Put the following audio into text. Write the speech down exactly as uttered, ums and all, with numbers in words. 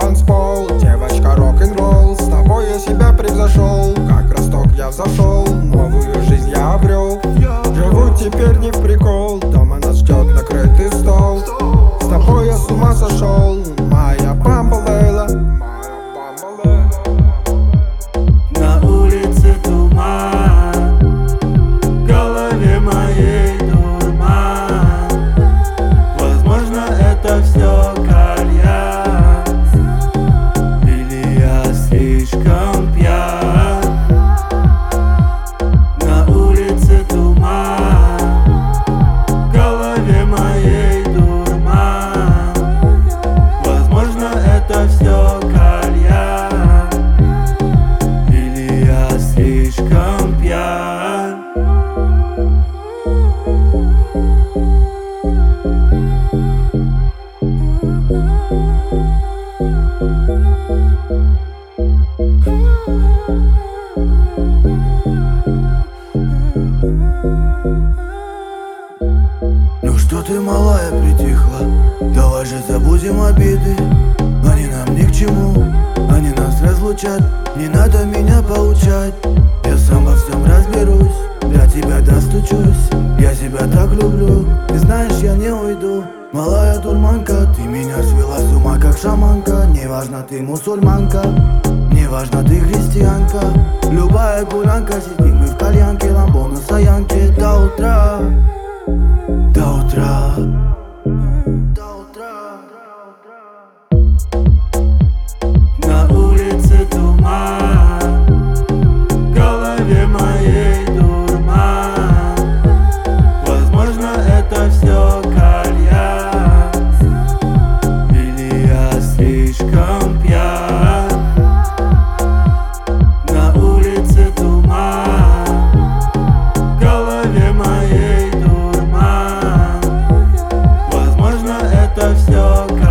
танцпол, девочка рок-н-ролл. С тобой я себя превзошел, как росток я взошел. Новую жизнь я обрел, живу теперь не в прикол. Дома нас ждет накрытый стол, с тобой я с ума сошел. Моя бамбалейла, На улице туман, в голове моей дурман. Возможно, это все кальян, или я слишком пьян. На улице туман, в голове моей дурман. Возможно, это все кальян, или я слишком пьян. Ну что ты, малая, притихла? Давай же забудем обиды, они нам ни к чему, они нас разлучат. Не надо меня поучать, я сам во всем разберусь. Для тебя достучусь, я тебя так люблю. Ты знаешь, я не уйду. Малая дурманка, ты меня свела с ума, как шаманка. Неважно, ты мусульманка, неважно, ты христианка. Любая гулянка, сидим мы в кальянке, ламбо на стоянке до утра. До утра, до утра. На улице туман, в голове моей дурман. Возможно, это все кальян, или я слишком пьян. На улице туман, в голове моей дурман. Возможно, это все кальян.